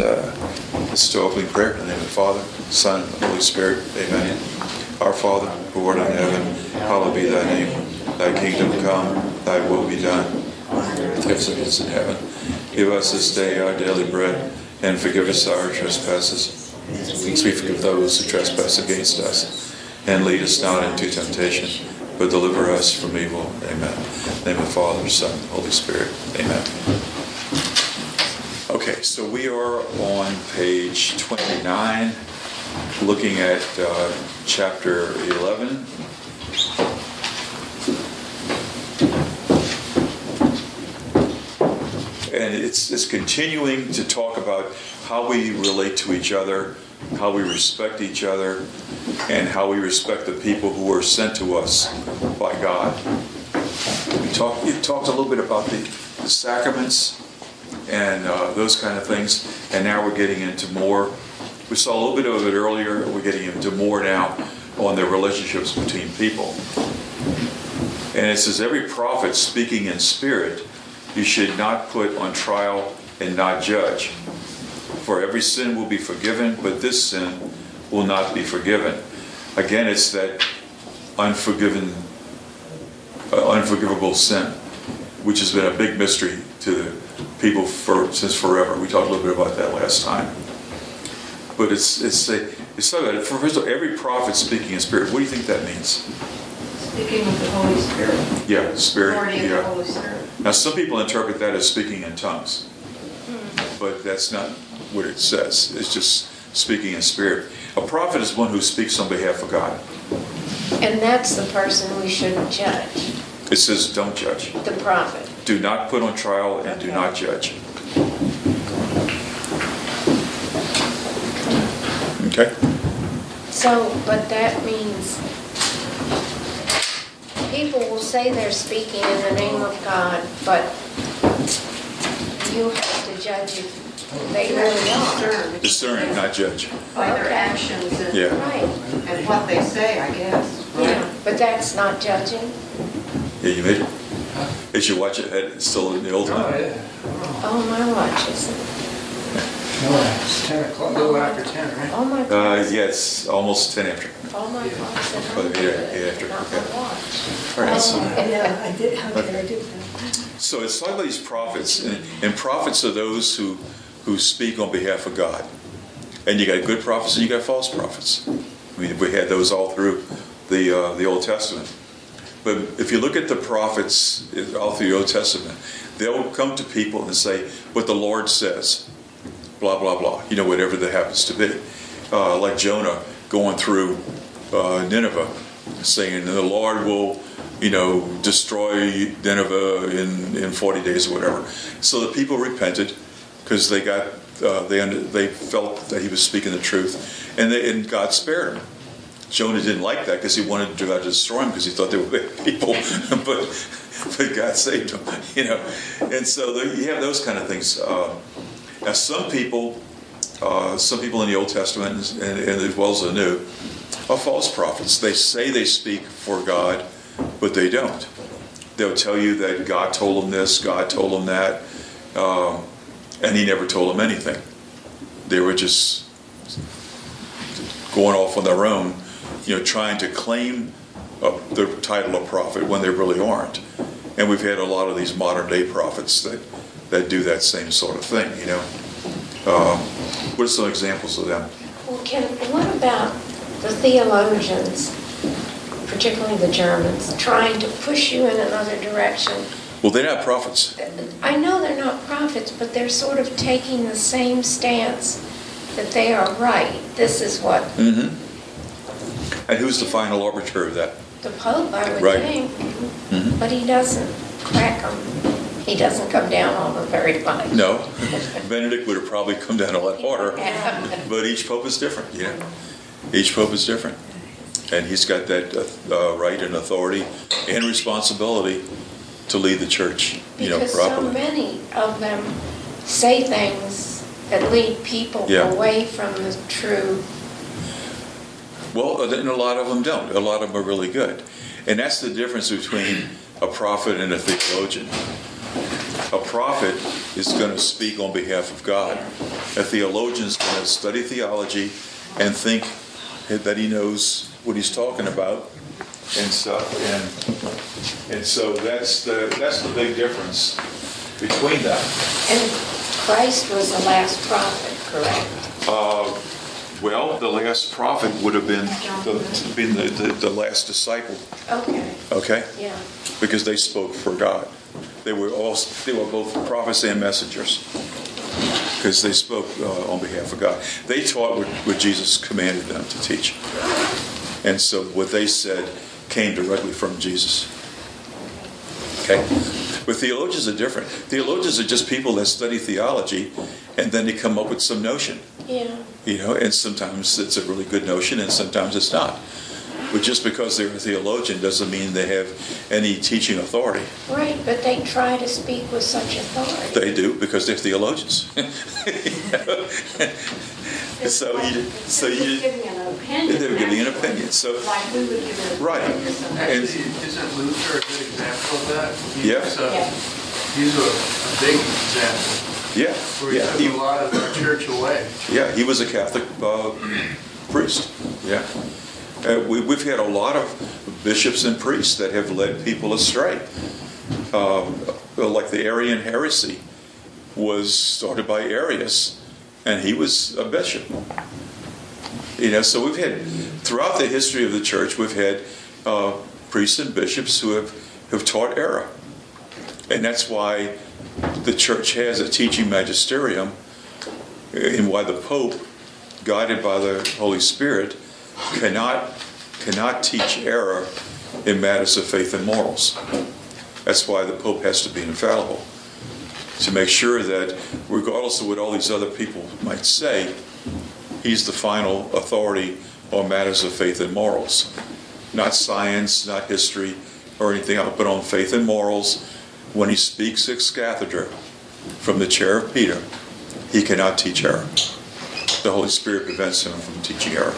This is the opening prayer in the name of the Father, Son, and the Holy Spirit. Amen. Our Father, who art in heaven, hallowed be thy name. Thy kingdom come, thy will be done, as it is in heaven. Give us this day our daily bread, and forgive us our trespasses, as we forgive those who trespass against us. And lead us not into temptation, but deliver us from evil. Amen. In the name of the Father, Son, and Holy Spirit. Amen. Okay, so we are on page 29, looking at chapter 11. And it's continuing to talk about how we relate to each other, how we respect each other, and how we respect the people who are sent to us by God. It talked a little bit about the sacraments and those kind of things, and now we're getting into more. We saw a little bit of it earlier. We're getting into more now on the relationships between people. And it says, every prophet speaking in spirit you should not put on trial and not judge. For every sin will be forgiven, but this sin will not be forgiven. Again, it's that unforgivable sin, which has been a big mystery to the people since forever. We talked a little bit about that last time. But it's so that, first of all, every prophet speaking in spirit. What do you think that means? Speaking with the Holy Spirit. Yeah, Spirit. Authority of the Holy Spirit. Now, some people interpret that as speaking in tongues, but that's not what it says. It's just speaking in spirit. A prophet is one who speaks on behalf of God. And that's the person we shouldn't judge. It says, don't judge. The prophet. Do not put on trial and do not judge. Okay? So, but that means people will say they're speaking in the name of God, but you have to judge if they really are. Discern, not judge. By their actions and, Right. and what they say, I guess. Right? Yeah, but that's not judging. Yeah, you made it. You should watch it. It's still in the old time. Oh, yeah. Oh, my watch isn't. No, it's 10 o'clock, a little after 10, right? Oh, my God. Yeah, it's almost 10 after. Oh, my God. Yeah, after. Not my watch. All right, so, I did. How could I do that? so it's like these prophets, and prophets are those who speak on behalf of God. And you got good prophets and you got false prophets. I mean, we had those all through the Old Testament. But if you look at the prophets all through the Old Testament, they'll come to people and say what the Lord says, blah, blah, blah, whatever that happens to be. Like Jonah going through Nineveh, saying the Lord will, destroy Nineveh in 40 days or whatever. So the people repented because they felt that he was speaking the truth, and God spared them. Jonah didn't like that because he wanted God to destroy him because he thought they were bad people, but God saved them, And so you have those kind of things. Now, some people in the Old Testament and as well as the New are false prophets. They say they speak for God, but they don't. They'll tell you that God told them this, God told them that, and he never told them anything. They were just going off on their own, trying to claim the title of prophet when they really aren't. And we've had a lot of these modern day prophets that do that same sort of thing, What are some examples of them? Well, what about the theologians, particularly the Germans, trying to push you in another direction? Well, they're not prophets. I know they're not prophets, but they're sort of taking the same stance that they are right. This is what... Mm-hmm. And who's the final arbiter of that? The Pope, I would Right. think. Mm-hmm. But he doesn't crack them. He doesn't come down on them very much. No. Benedict would have probably come down a lot harder. But each Pope is different, Each Pope is different. And he's got that right and authority and responsibility to lead the church, because properly. So many of them say things that lead people away from the true. Well, and a lot of them don't. A lot of them are really good. And that's the difference between a prophet and a theologian. A prophet is going to speak on behalf of God. A theologian is going to study theology and think that he knows what he's talking about and stuff. And so that's the big difference between them. And Christ was the last prophet, correct? Well, the last prophet would have been the last disciple. Okay, Okay, yeah. because they spoke for God. They were both prophets and messengers because they spoke on behalf of God. They taught what Jesus commanded them to teach, and so what they said came directly from Jesus. Okay. But theologians are different. Theologians are just people that study theology and then they come up with some notion. Yeah. And sometimes it's a really good notion and sometimes it's not. But just because they're a theologian doesn't mean they have any teaching authority. Right, but they try to speak with such authority. They do because they're theologians. So you giving an opinion. they were giving an opinion. So Like we would give an opinion. Right. to somebody. Actually, isn't Luther a good example of that? Yeah. He's a big example. yeah, Where he took a lot of the church away. Yeah, he was a Catholic priest. Yeah. We've had a lot of bishops and priests that have led people astray. Like the Arian heresy was started by Arius, and he was a bishop. So we've had, throughout the history of the church, we've had priests and bishops who have taught error. And that's why the church has a teaching magisterium, and why the Pope, guided by the Holy Spirit, cannot teach error in matters of faith and morals. That's why the Pope has to be infallible, to make sure that regardless of what all these other people might say, he's the final authority on matters of faith and morals. Not science, not history, or anything else, but on faith and morals. When he speaks ex cathedra from the chair of Peter, he cannot teach error. The Holy Spirit prevents him from teaching error.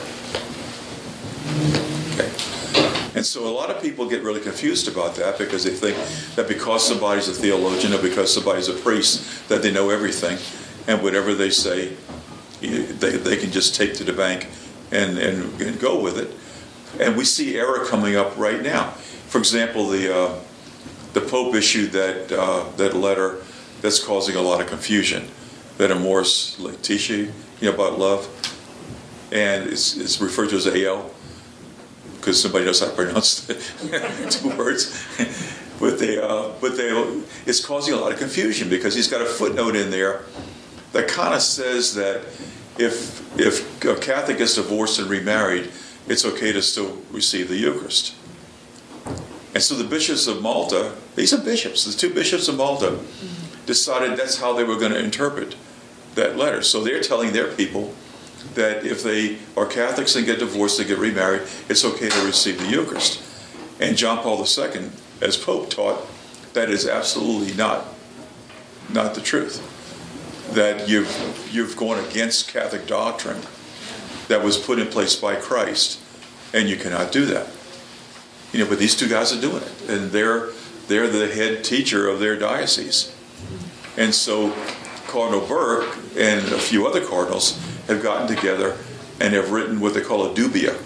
Okay. And so a lot of people get really confused about that because they think that because somebody's a theologian or because somebody's a priest, that they know everything, and whatever they say, they can just take to the bank and go with it. And we see error coming up right now. For example, the Pope issued that letter that's causing a lot of confusion, that Amoris Laetitia, about love, and it's referred to as AL because somebody knows how to pronounce it. 2 words, but it's causing a lot of confusion because he's got a footnote in there that kind of says that if a Catholic gets divorced and remarried, it's okay to still receive the Eucharist. And so the bishops of Malta, these are bishops, the 2 bishops of Malta, decided that's how they were going to interpret that letter. So they're telling their people that if they are Catholics and get divorced and get remarried, it's okay to receive the Eucharist. And John Paul II, as Pope, taught that is absolutely not the truth. That you've gone against Catholic doctrine that was put in place by Christ, and you cannot do that. But these 2 guys are doing it, and they're the head teacher of their diocese. And so Cardinal Burke and a few other cardinals have gotten together and have written what they call a dubia.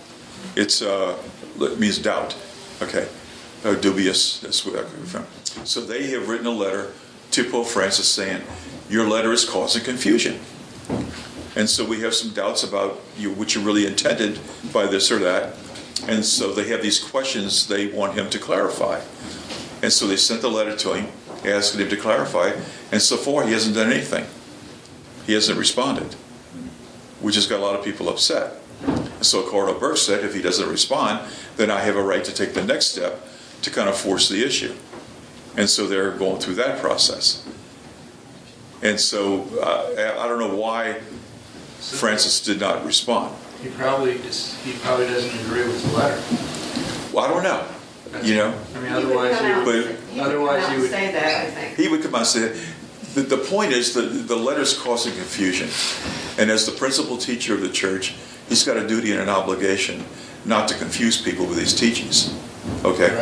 It means doubt. Okay, dubious. That's where that comes from. So they have written a letter to Pope Francis saying, "Your letter is causing confusion." And so we have some doubts about what you really intended by this or that. And so they have these questions they want him to clarify. And so they sent the letter to him, asking him to clarify. And so far, he hasn't done anything. He hasn't responded, which has got a lot of people upset. And so Cardinal Burke said, if he doesn't respond, then I have a right to take the next step to kind of force the issue. And so they're going through that process. And so I don't know why Francis did not respond. He probably doesn't agree with the letter. Well, I don't know. I mean, otherwise he would say that, I think. He would come out and say that. The point is that the letter's causing confusion. And as the principal teacher of the church, he's got a duty and an obligation not to confuse people with these teachings. Okay? Right.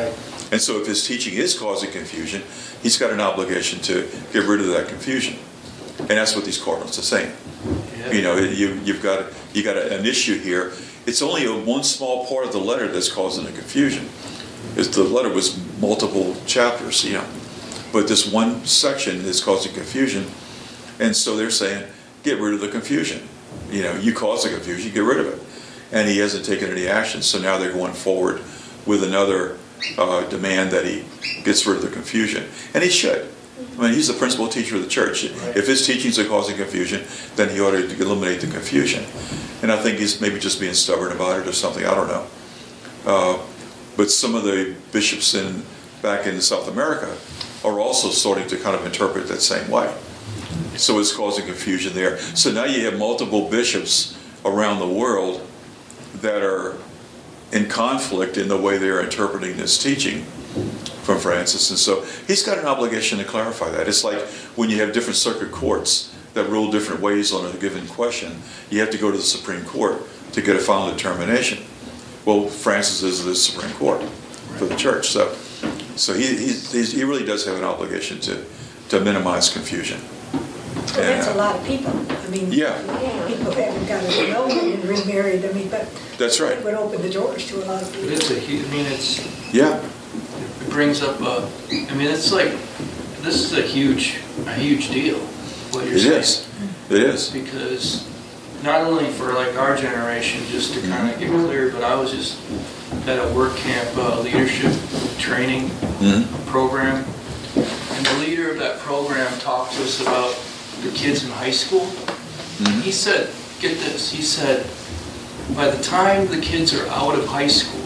And so if his teaching is causing confusion, he's got an obligation to get rid of that confusion. And that's what these cardinals are saying. Yeah. You know, you've got an issue here. It's only one small part of the letter that's causing the confusion. The letter was multiple chapters, you know, but this one section is causing confusion. And so they're saying, get rid of the confusion. You know, you caused the confusion, get rid of it. And he hasn't taken any action, so now they're going forward with another demand that he gets rid of the confusion. And he should. I mean, he's the principal teacher of the church. Right. If his teachings are causing confusion, then he ought to eliminate the confusion. And I think he's maybe just being stubborn about it or something, I don't know. But some of the bishops back in South America are also starting to kind of interpret that same way. So it's causing confusion there. So now you have multiple bishops around the world that are in conflict in the way they're interpreting this teaching from Francis. And so he's got an obligation to clarify that. It's like when you have different circuit courts that rule different ways on a given question, you have to go to the Supreme Court to get a final determination. Well, Francis is the Supreme Court for the church. So he really does have an obligation to minimize confusion. Well, that's a lot of people. I mean, Yeah. people haven't got to know and remarried. I mean, but That's right. it would open the doors to a lot of But people. it's a huge, I mean, Yeah. it brings up I mean, it's like, this is a huge deal, what you're It saying. is. It is. Because not only for like our generation, just to kind of get clear, but I was just at a work camp leadership training program, and the leader of that program talked to us about the kids in high school. And he said, get this, he said, by the time the kids are out of high school,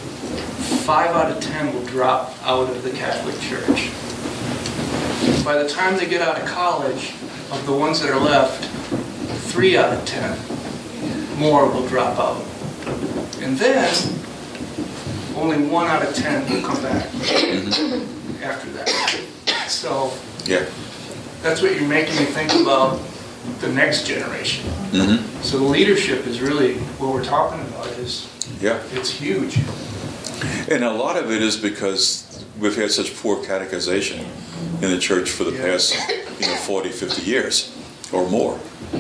5 out of 10 will drop out of the Catholic Church. By the time they get out of college, of the ones that are left, 3 out of 10 more will drop out. And then, only 1 out of 10 will come back after that. So, Yeah. that's what you're making me think about the next generation. So the leadership is really what we're talking about. Yeah. It's huge. And a lot of it is because we've had such poor catechization in the church for the past 40, 50 years or more.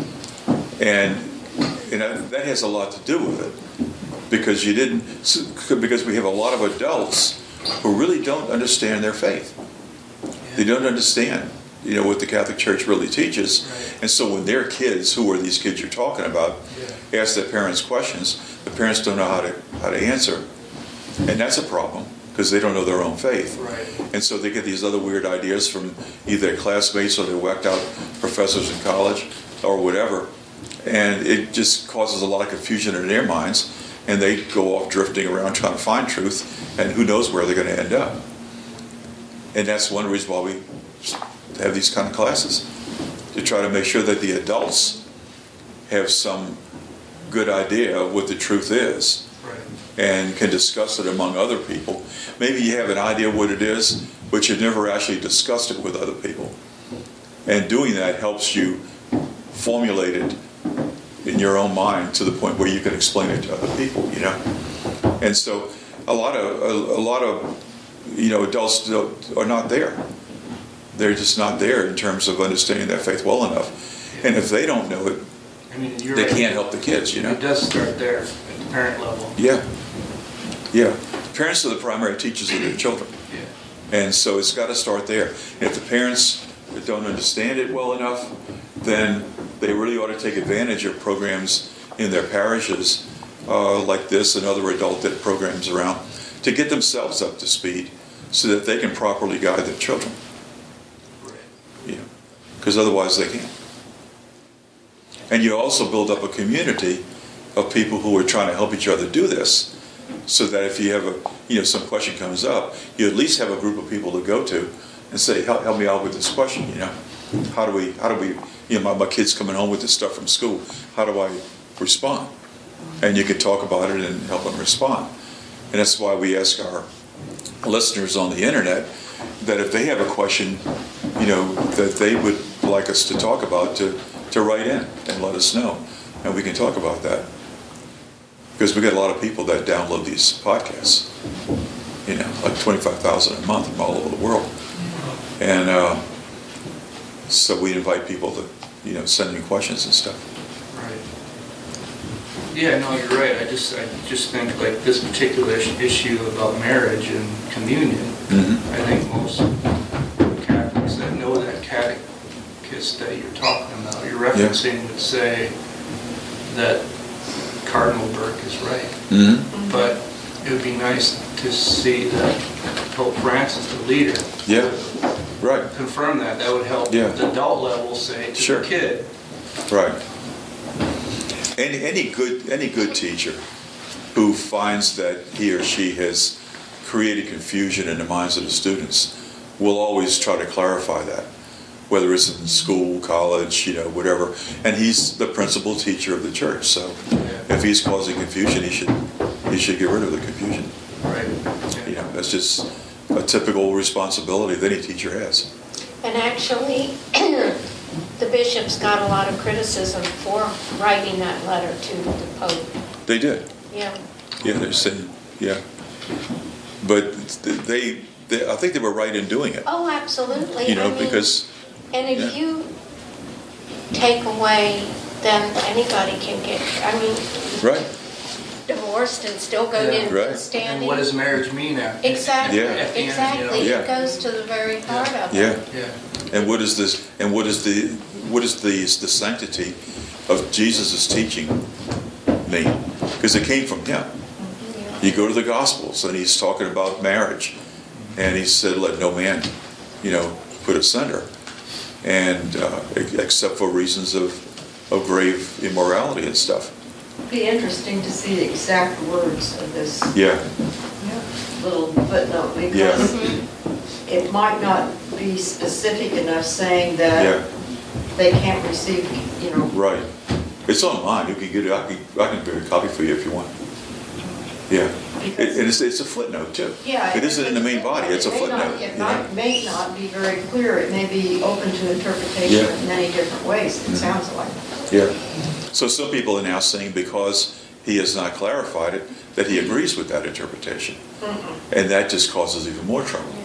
And that has a lot to do with it. Because because we have a lot of adults who really don't understand their faith. They don't understand, what the Catholic Church really teaches. Right. And so when their kids, who are these kids you're talking about, ask their parents questions, the parents don't know how to answer. And that's a problem, because they don't know their own faith. Right. And so they get these other weird ideas from either their classmates or their whacked out professors in college or whatever. And it just causes a lot of confusion in their minds. And they go off drifting around trying to find truth, and who knows where they're going to end up. And that's one reason why we have these kind of classes, to try to make sure that the adults have some good idea of what the truth is, Right. and can discuss it among other people. Maybe you have an idea what it is, but you've never actually discussed it with other people. And doing that helps you formulate it in your own mind to the point where you can explain it to other people, And so a lot of adults are not there. They're just not there in terms of understanding that faith well enough. And if they don't know it, I mean, you're they right. can't help the kids, It does start there at the parent level. Yeah. Parents are the primary teachers of their children. Yeah. And so it's got to start there. And if the parents don't understand it well enough, then they really ought to take advantage of programs in their parishes like this and other adult ed programs around to get themselves up to speed so that they can properly guide their children. Right. Because otherwise they can't. And you also build up a community of people who are trying to help each other do this, so that if you have some question comes up, you at least have a group of people to go to and say, help me out with this question, How do we, my kid's coming home with this stuff from school, how do I respond? And you can talk about it and help them respond. And that's why we ask our listeners on the internet that if they have a question, that they would like us to talk about, to write in and let us know. And we can talk about that. Because we get a lot of people that download these podcasts. like 25,000 a month from all over the world. And so we invite people to, send in questions and stuff. Right. Yeah, no, you're right. I just think like this particular issue about marriage and communion, I think most Catholics that know that catechist that you're talking about, you're referencing would say that Cardinal Burke is right. Mm-hmm. But it would be nice to see that Pope Francis, the leader, Right. confirm that. That would help Yeah. the adult level say to Sure. the kid. Right. Any good teacher who finds that he or she has created confusion in the minds of the students will always try to clarify that, whether it's in school, college, whatever. And he's the principal teacher of the church, so if he's causing confusion, he should get rid of the confusion. Right. That's just a typical responsibility that any teacher has. And actually, the bishops got a lot of criticism for writing that letter to the Pope. They did. Yeah. Yeah, they're saying, but they I think they were right in doing it. Oh, absolutely. Because. And if you take away, then anybody can get, Right. divorced and still go in Right. good standing. And what does marriage mean after? Exactly. Yeah. At the end, Exactly. Yeah. It goes to the very heart of Yeah. it. Yeah. And what is this? And what is the sanctity of Jesus' teaching mean? Because it came from him. You go to the Gospels, and he's talking about marriage, and he said, "Let no man, put asunder, and except for reasons of grave immorality and stuff." It'd be interesting to see the exact words of this Yeah. little footnote, Yeah. because it might not be specific enough saying that Yeah. they can't receive, Right. It's online. You can get it. I can get a copy for you if you want. Yeah. And it's a footnote too. Yeah. It isn't in the main body. It's a footnote. It may not be very clear. It may be open to interpretation Yeah. in many different ways, it sounds like. Yeah. So some people are now saying because he has not clarified it, that he agrees with that interpretation. And that just causes even more trouble.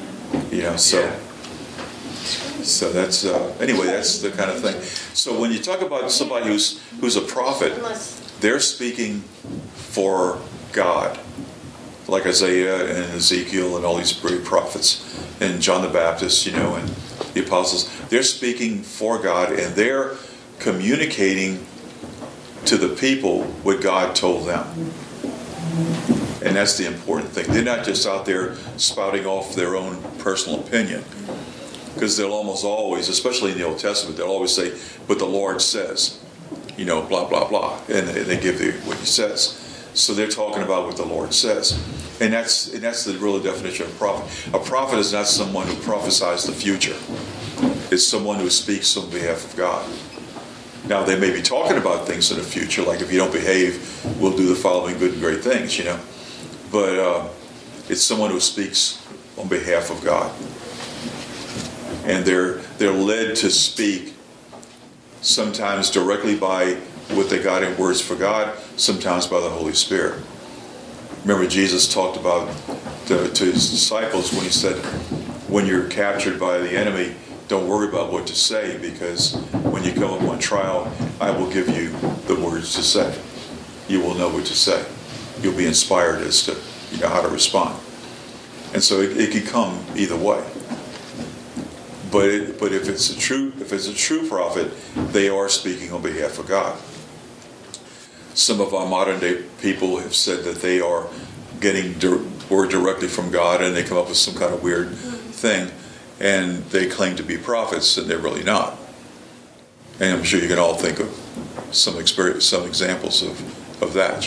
So that's, anyway, that's the kind of thing. So when you talk about somebody who's a prophet, they're speaking for God. Like Isaiah and Ezekiel and all these great prophets, and John the Baptist, and the apostles. They're speaking for God, and they're communicating to the people what God told them. And that's the important thing. They're not just out there spouting off their own personal opinion. Because they'll almost always, especially in the Old Testament, they'll always say, "But the Lord says," blah, blah, blah. And they give what he says. So they're talking about what the Lord says. And that's the real definition of a prophet. A prophet is not someone who prophesies the future. It's someone who speaks on behalf of God. Now, they may be talking about things in the future, like if you don't behave, we'll do the following good and great things, But it's someone who speaks on behalf of God. And they're led to speak sometimes directly by what they got in words for God, sometimes by the Holy Spirit. Remember, Jesus talked about to his disciples when he said, when you're captured by the enemy, don't worry about what to say, because when you come upon trial, I will give you the words to say. You will know what to say. You'll be inspired as to how to respond. And so it can come either way. But if it's a true prophet, they are speaking on behalf of God. Some of our modern day people have said that they are getting word directly from God, and they come up with some kind of weird thing, and they claim to be prophets, and they're really not. And I'm sure you can all think of some examples of that.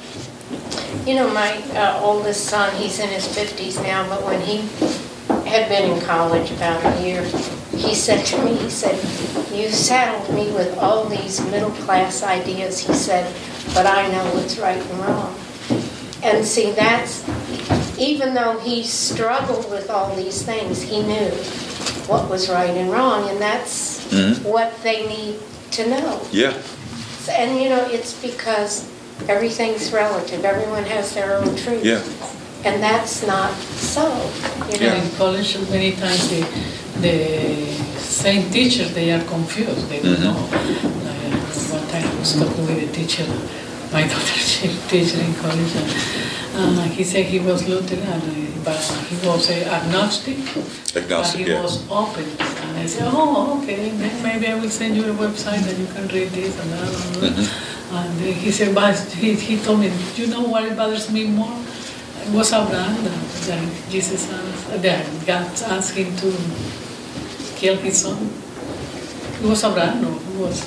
My oldest son, he's in his 50s now, but when he had been in college about a year, he said to me, "You saddled me with all these middle class ideas," he said, "but I know what's right and wrong." And see, that's, even though he struggled with all these things, he knew what was right and wrong, and that's what they need to know. Yeah. And it's because everything's relative. Everyone has their own truth. Yeah. And that's not so, you know. Yeah. In college, many times the same teachers, they are confused. They don't know. One time I was talking with a teacher, my daughter's teacher in college, and he said he was Lutheran, but he was agnostic. Agnostic, But he yeah. was open. And I said, oh, okay, then maybe I will send you a website that you can read this and that. And he said, but he told me, you know what bothers me more? It was Abraham that Jesus asked, that God asked him to kill his son. It was Abraham, no, it was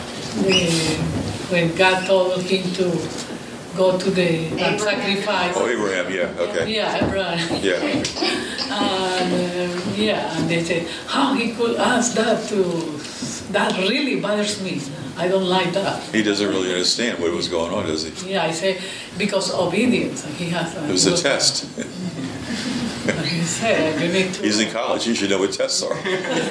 when God told him to go to the and sacrifice. Oh, Abraham, yeah, okay. Yeah, Abraham. Yeah. And they say, how he could ask that that really bothers me. I don't like that. He doesn't really understand what was going on, does he? Yeah, I say, because obedience, he has a... It was a test. He said, you need to... He's in college, you should know what tests are.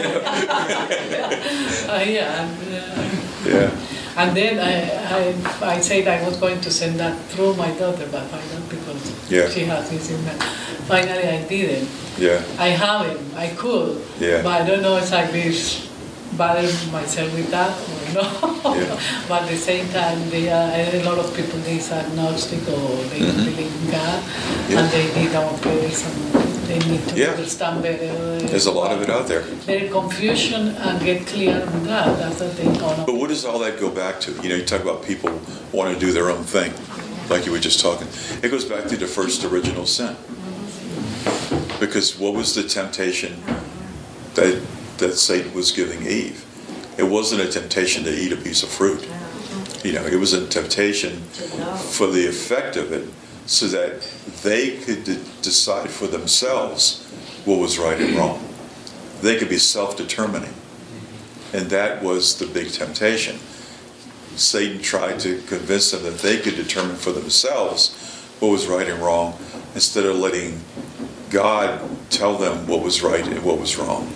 Yeah. And then I said I was going to send that through my daughter, but I don't because she has this in there. Finally, I didn't. Yeah. I haven't. I could. Yeah. But I don't know if I will bother myself with that or no. Yeah. But at the same time, a lot of people, they are agnostic or they don't believe in God, and they need our prayers and they need to understand better. There's a lot of it out there. Their confusion and get clear on God. That's what they don't know. But what does all that go back to? You know, you talk about people want to do their own thing, like you were just talking. It goes back to the first original sin. Because what was the temptation that Satan was giving Eve? It wasn't a temptation to eat a piece of fruit. You know, it was a temptation for the effect of it so that they could decide for themselves what was right and wrong. They could be self-determining. And that was the big temptation. Satan tried to convince them that they could determine for themselves what was right and wrong instead of letting God tell them what was right and what was wrong.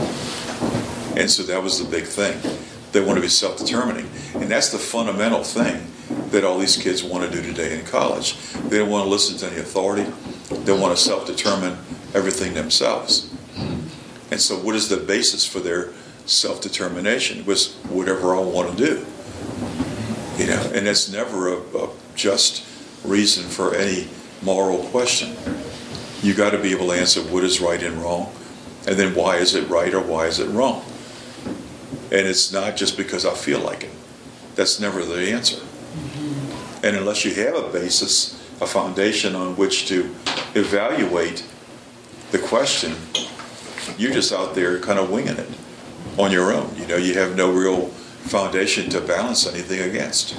And so that was the big thing. They want to be self-determining. And that's the fundamental thing that all these kids want to do today in college. They don't want to listen to any authority. They want to self-determine everything themselves. And so what is the basis for their self-determination? It was whatever I want to do. You know, and that's never a just reason for any moral question. You got to be able to answer what is right and wrong, and then why is it right or why is it wrong? And it's not just because I feel like it. That's never the answer. And unless you have a basis, a foundation on which to evaluate the question, you're just out there kind of winging it on your own. You know, you have no real foundation to balance anything against.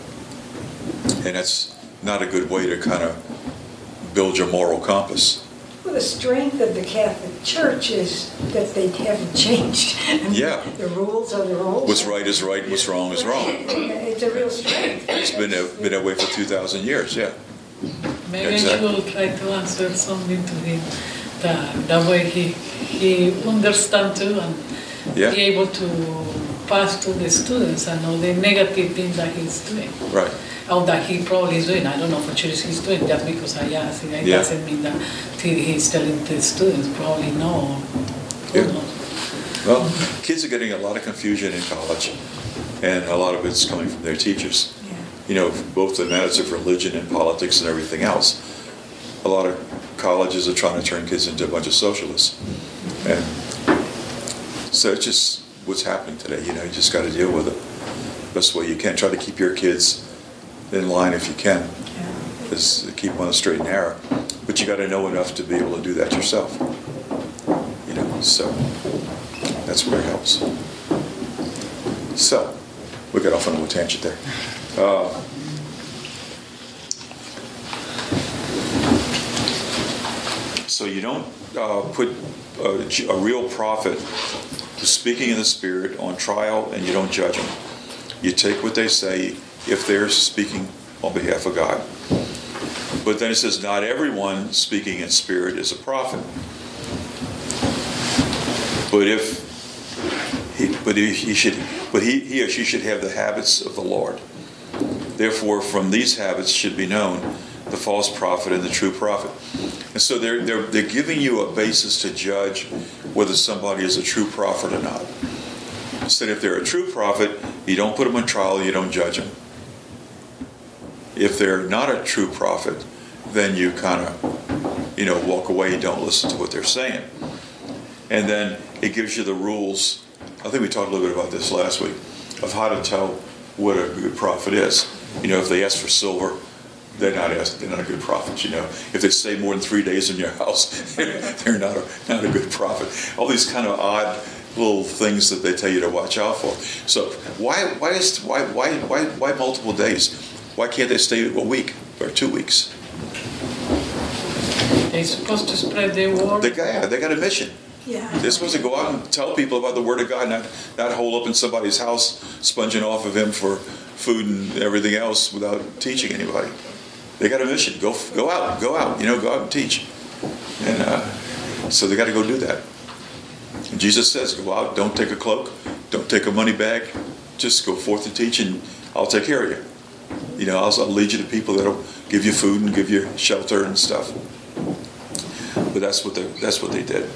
And that's not a good way to kind of build your moral compass. Well, the strength of the Catholic Church is that they haven't changed. Yeah. The rules are the rules. What's right is right, what's wrong is wrong. It's a real strength. It's been that way for 2,000 years, yeah. Maybe Exactly. I will try to answer something to him that way he understand too and be able to pass to the students and know the negative things that he's doing. Right. Or that he probably is doing. I don't know for sure he's doing just because I asked. It doesn't mean that he's telling the students probably no. Yeah. Well, kids are getting a lot of confusion in college, and a lot of it's coming from their teachers. You know, both the matters of religion and politics and everything else. A lot of colleges are trying to turn kids into a bunch of socialists. And so it's just what's happening today. You know, you just got to deal with it best way you can. Try to keep your kids in line if you can. Just keep them on the straight and narrow. But you got to know enough to be able to do that yourself. You know, so that's where it helps. So, we got off on a little tangent there. So you don't put a real prophet who's speaking in the Spirit on trial, and you don't judge them. You take what they say if they're speaking on behalf of God. But then it says, not everyone speaking in spirit is a prophet. But he or she should have the habits of the Lord. Therefore, from these habits should be known the false prophet and the true prophet. And so they're giving you a basis to judge whether somebody is a true prophet or not. Instead, if they're a true prophet, you don't put them on trial, you don't judge them. If they're not a true prophet, then you kind of, walk away, you don't listen to what they're saying. And then it gives you the rules. I think we talked a little bit about this last week, of how to tell what a good prophet is. If they ask for silver, they're not a good prophet. If they stay more than 3 days in your house, they're not a good prophet. All these kind of odd little things that they tell you to watch out for. So why multiple days? Why can't they stay a week or 2 weeks? They're supposed to spread their word. They got a mission. Yeah. They're supposed to go out and tell people about the Word of God, not hole up in somebody's house, sponging off of him for food and everything else without teaching anybody. They got a mission. Go out, go out and teach. And so they got to go do that. And Jesus says, go out, don't take a cloak, don't take a money bag, just go forth and teach, and I'll take care of you. I'll lead you to people that'll give you food and give you shelter and stuff. But that's what they did.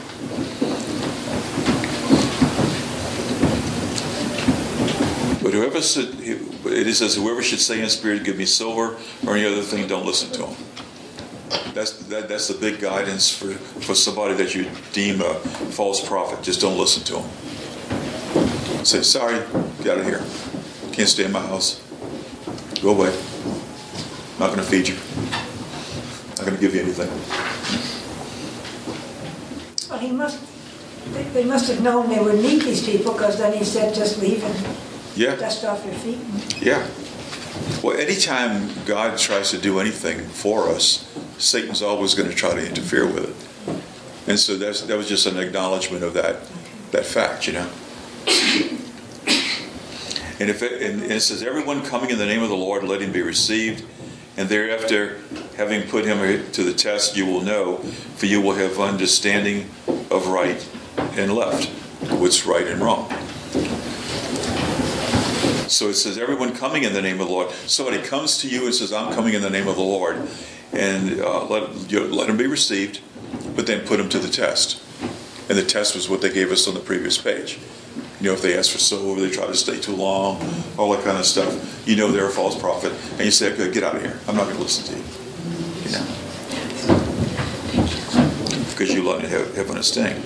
But it says, whoever should say in spirit, give me silver or any other thing, don't listen to him. That's the big guidance for somebody that you deem a false prophet. Just don't listen to him. Say, sorry, get out of here. Can't stay in my house. Go away. I'm not going to feed you. I'm not going to give you anything. Well, they must have known they would meet these people, because then he said, just leave and dust off your feet. Yeah. Well, anytime God tries to do anything for us, Satan's always going to try to interfere with it. And so that was just an acknowledgement of that fact, And it says, everyone coming in the name of the Lord, let him be received. And thereafter, having put him to the test, you will know, for you will have understanding of right and left, what's right and wrong. So it says, everyone coming in the name of the Lord. Somebody comes to you and says, I'm coming in the name of the Lord. And let him be received, but then put him to the test. And the test was what they gave us on the previous page. If they ask for silver, they try to stay too long, all that kind of stuff. They're a false prophet. And you say, okay, get out of here. I'm not going to listen to you. Because you let it have understanding.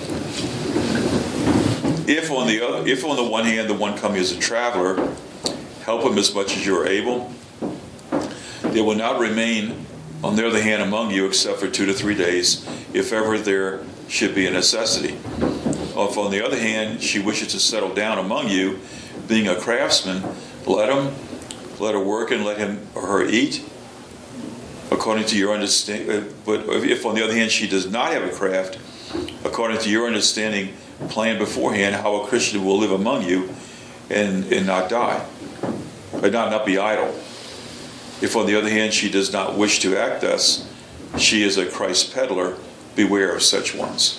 If on the one hand, the one coming is a traveler, help him as much as you are able. They will not remain, on the other hand, among you except for 2 to 3 days, if ever there should be a necessity. If on the other hand she wishes to settle down among you, being a craftsman, let her work and let him or her eat according to your understanding. But if on the other hand she does not have a craft, according to your understanding, plan beforehand how a Christian will live among you and not die, but not be idle. If on the other hand she does not wish to act thus, she is a Christ peddler. Beware of such ones.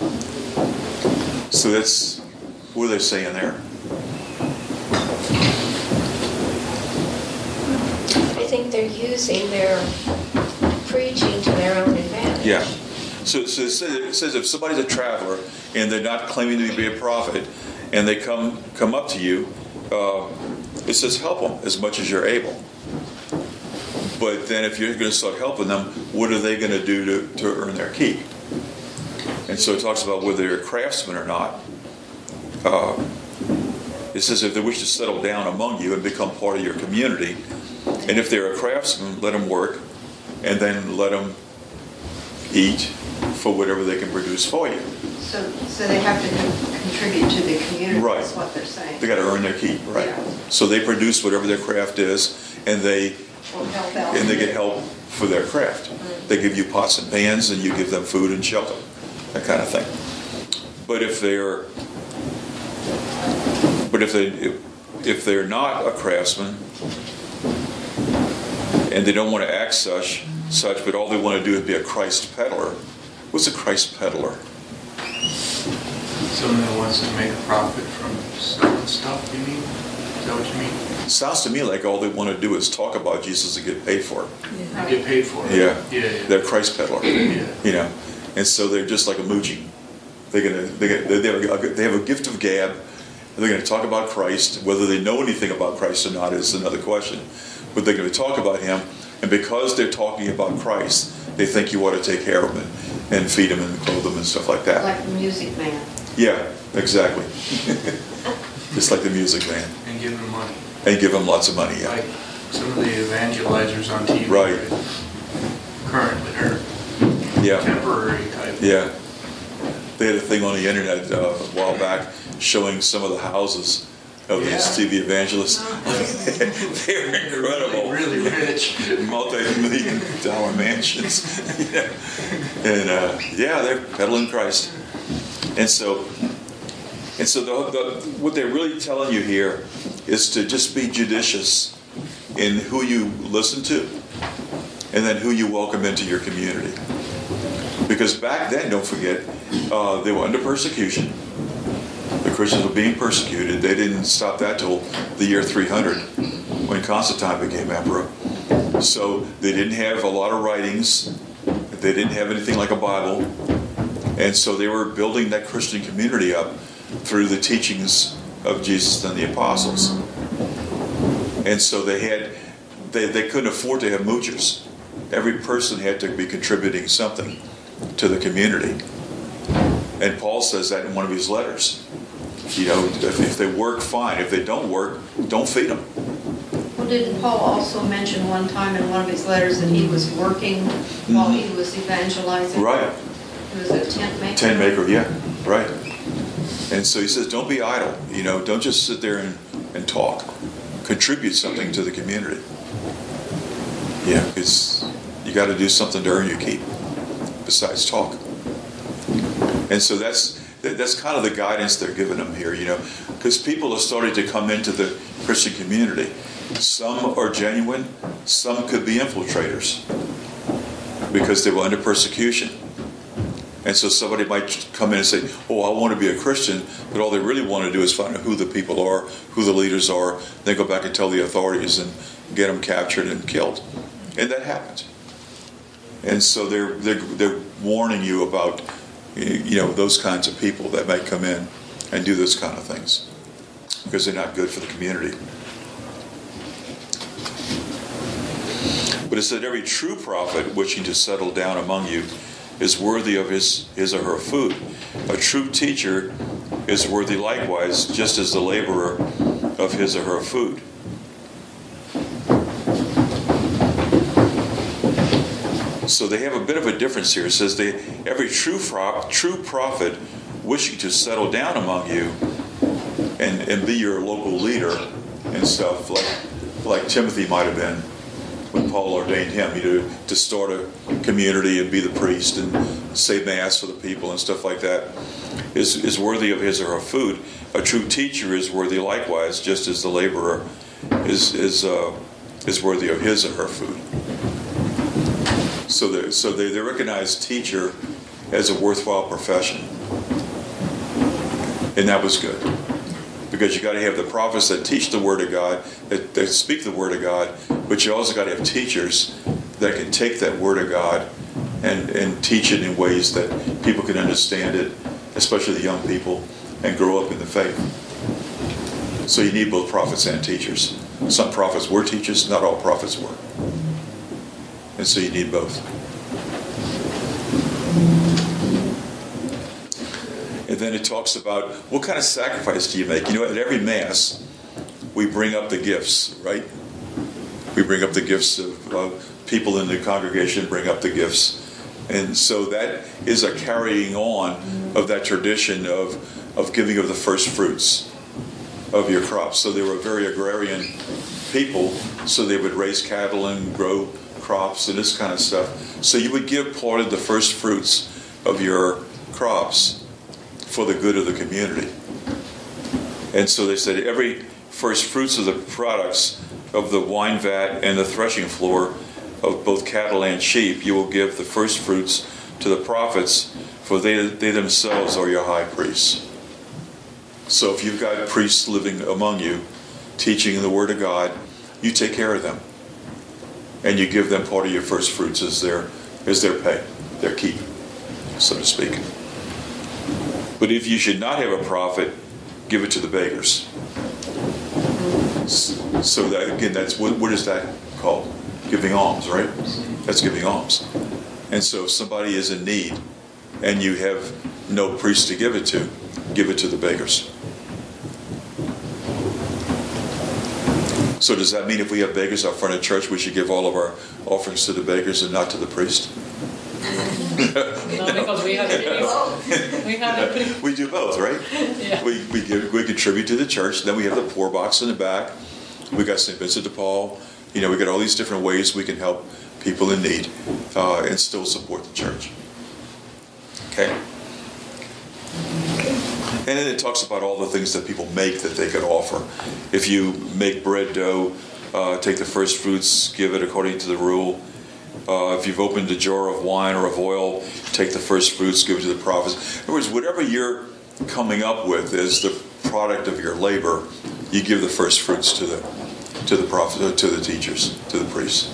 So that's what are they saying there? I think they're using their preaching to their own advantage. Yeah. So it says if somebody's a traveler and they're not claiming to be a prophet, and they come up to you, it says help them as much as you're able. But then if you're going to start helping them, what are they going to do to earn their keep? And so it talks about whether they're a craftsman or not. It says if they wish to settle down among you and become part of your community, and if they're a craftsman, let them work, and then let them eat for whatever they can produce for you. So they have to contribute to the community, Right. is what they're saying. They got to earn their keep, right? Yeah. So they produce whatever their craft is, and they Or help out. get help for their craft. They give you pots and pans, and you give them food and shelter, that kind of thing. But if they're not a craftsman, and they don't want to act such, but all they want to do is be a Christ peddler. What's a Christ peddler? Someone that wants to make a profit from selling stuff, you mean? Is that what you mean? Sounds to me like all they want to do is talk about Jesus and get paid for it. Get paid for it. Yeah. Yeah. They're Christ peddler. Yeah. You know, and so they're just like a moochie. They have a gift of gab. They're going to talk about Christ. Whether they know anything about Christ or not is another question. But they're going to talk about Him, and because they're talking about Christ, they think you ought to take care of Him and feed Him and clothe Him and stuff like that. Like the Music Man. Yeah, exactly. Just like the Music Man. And give them money. And give Him lots of money. Yeah. Like some of the evangelizers on TV. Right. Currently, or Yeah. temporary type. Yeah. They had a thing on the internet a while back showing some of the houses of these TV evangelists. They were incredible. Really rich. Multi-million-dollar mansions. Yeah. And they're peddling Christ. And so what they're really telling you here is to just be judicious in who you listen to and then who you welcome into your community. Because back then, don't forget, they were under persecution. The Christians were being persecuted. They didn't stop that till the year 300 when Constantine became emperor. So they didn't have a lot of writings. They didn't have anything like a Bible. And so they were building that Christian community up through the teachings of Jesus and the apostles. And so they couldn't afford to have moochers. Every person had to be contributing something to the community. And Paul says that in one of his letters. You know, if they work, fine. If they don't work, don't feed them. Well, didn't Paul also mention one time in one of his letters that he was working while he was evangelizing? Right. He was a tent maker? Tent maker, yeah. Right. And so he says, don't be idle. You know, don't just sit there and talk. Contribute something to the community. Yeah, you got to do something to earn your keep besides talk. And so that's kind of the guidance they're giving them here, you know, because people are starting to come into the Christian community. Some are genuine, some could be infiltrators because they were under persecution. And so somebody might come in and say, oh, I want to be a Christian, but all they really want to do is find out who the people are, who the leaders are, then go back and tell the authorities and get them captured and killed. And that happens. And so they're warning you about, you know, those kinds of people that might come in and do those kind of things because they're not good for the community. But it said every true prophet wishing to settle down among you is worthy of his or her food. A true teacher is worthy likewise, just as the laborer of his or her food. So they have a bit of a difference here. It says every true prophet wishing to settle down among you and be your local leader and stuff, like Timothy might have been when Paul ordained him, to start a community and be the priest and say mass for the people and stuff like that, is worthy of his or her food. A true teacher is worthy likewise, just as the laborer is worthy of his or her food. So they recognize teacher as a worthwhile profession. And that was good. Because you got to have the prophets that teach the Word of God, that speak the Word of God, but you also got to have teachers that can take that Word of God and teach it in ways that people can understand it, especially the young people, and grow up in the faith. So you need both prophets and teachers. Some prophets were teachers, not all prophets were. And so you need both. And then it talks about what kind of sacrifice do you make? You know, at every Mass, we bring up the gifts, right? We bring up the gifts of people in the congregation, bring up the gifts. And so that is a carrying on of that tradition of giving of the first fruits of your crops. So they were very agrarian people, so they would raise cattle and grow crops and this kind of stuff. So you would give part of the first fruits of your crops for the good of the community. And so they said every first fruits of the products of the wine vat and the threshing floor of both cattle and sheep, you will give the first fruits to the prophets, for they themselves are your high priests. So if you've got priests living among you, teaching the Word of God, you take care of them. And you give them part of your first fruits as their pay, their keep, so to speak. But if you should not have a profit, give it to the beggars. So that, again, that's what is that called? Giving alms, right? That's giving alms. And so if somebody is in need and you have no priest to give it to the beggars. So does that mean if we have beggars out front of church, we should give all of our offerings to the beggars and not to the priest? No, because we have a priest. We do both, right? Yeah. We contribute to the church. Then we have the poor box in the back. We got St. Vincent de Paul. We got all these different ways we can help people in need and still support the church. Okay. And then it talks about all the things that people make that they could offer. If you make bread dough, take the first fruits, give it according to the rule. If you've opened a jar of wine or of oil, take the first fruits, give it to the prophets. In other words, whatever you're coming up with as the product of your labor, you give the first fruits to the prophet, to the teachers, to the priests.